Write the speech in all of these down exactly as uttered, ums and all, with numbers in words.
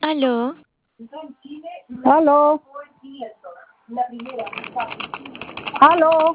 Aló. Aló. Aló.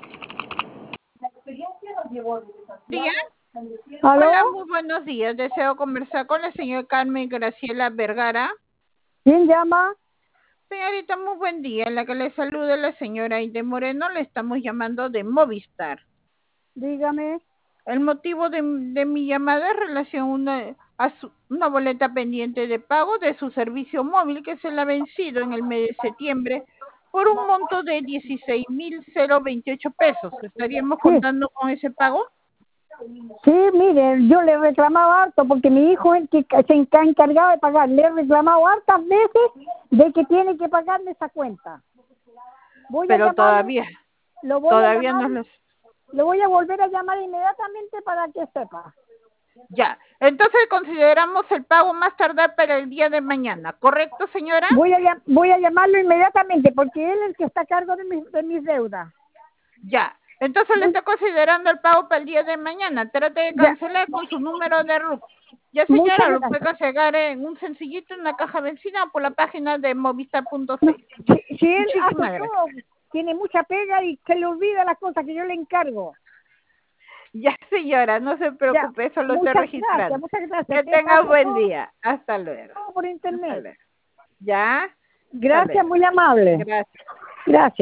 Días. Aló. Hola, muy buenos días. Deseo conversar con la señora Carmen Graciela Vergara. ¿Quién llama? Señorita, muy buen día. En la que le saluda la señora Aide Moreno, le estamos llamando de Movistar. Dígame. El motivo de, de mi llamada es relación a una, a su, una boleta pendiente de pago de su servicio móvil que se le ha vencido en el mes de septiembre por un monto de dieciséis mil veintiocho pesos. ¿Estaríamos Sí. contando con ese pago? Sí, mire, yo le he reclamado harto porque mi hijo es el que se ha encargado de pagar. Le he reclamado hartas veces de que tiene que pagarme esa cuenta. Voy Pero a llamarle, todavía, lo voy todavía a llamar, no los... lo voy a volver a llamar inmediatamente para que sepa. Ya, entonces consideramos el pago más tardar para el día de mañana, ¿correcto, señora? Voy a, voy a llamarlo inmediatamente porque él es el que está a cargo de mis, de mis deudas. Ya, entonces le Muy, estoy considerando el pago para el día de mañana. Trate de ya, cancelar con su número de R U C. Ya, muchas señora, lo puede gracias. cancelar en un sencillito en una caja vencida por la página de movistar punto No, c. si, si él hace Muchísimas gracias. todo, tiene mucha pega y se le olvida las cosas que yo le encargo. Ya, señora, no se Ya, preocupe, eso lo estoy muchas gracias, registrando. muchas gracias. Que Que tenga pase buen todo, día. Hasta luego. todo por Hasta internet. luego. Ya, hasta Gracias, luego. muy amable. Gracias. Gracias.